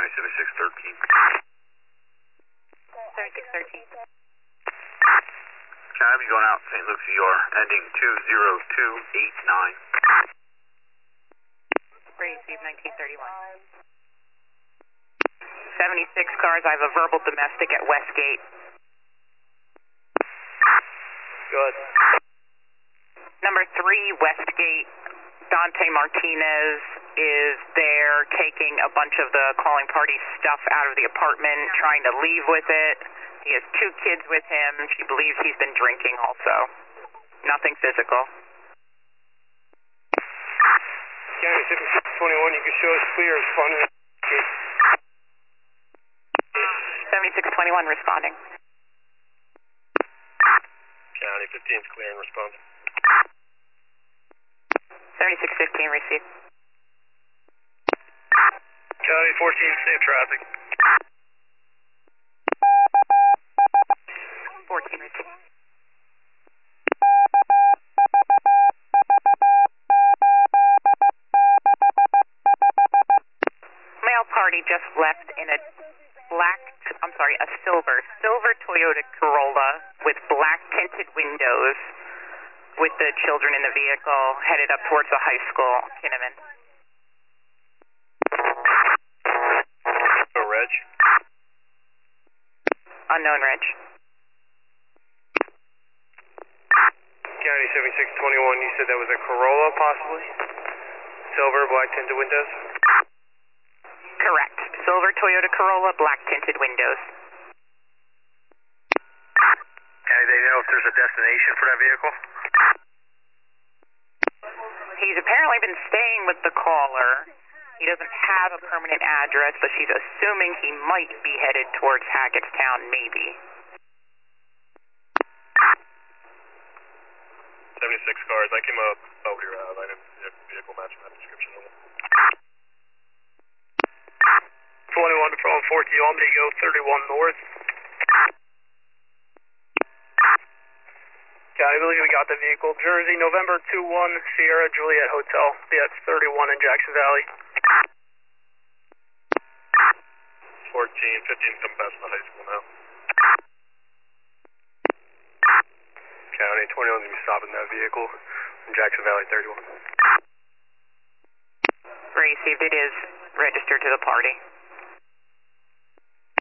County 7613. 7613. County going out St. Luke's ER, ending 20289. Receive 1931. 76 cars, I have a verbal domestic at Westgate. Good. Number 3, Westgate. Dante Martinez is there taking a bunch of the calling party stuff out of the apartment, trying to leave with it. He has 2 kids with him. She believes he's been drinking also. Nothing physical. County 7621, you can show us clear, responding. 7621 responding. County 15 is clear and responding. 7615 received. County 14, safe traffic. 14 received. Male party just left in a silver Toyota Corolla with black tinted windows with the children in the vehicle headed up towards the high school, Kinnaman. Reg? Unknown reg. County 7621, you said that was a Corolla possibly? Silver, black tinted windows? Correct. Silver Toyota Corolla, black tinted windows. County, they know if there's a destination for that vehicle? He's apparently been staying with the caller. He doesn't have a permanent address, but she's assuming he might be headed towards Hackettstown, maybe. 76 cars, I came up over your line of vehicle matching that description. 21 from 4 you want me to go 31 north? County, I believe we got the vehicle. Jersey, November 21, Sierra Juliet Hotel. Yeah, it's 31 in Jackson Valley. 14, 15 come past the high school now. County, 21 going to be stopping that vehicle in Jackson Valley 31. Received. It is registered to the party.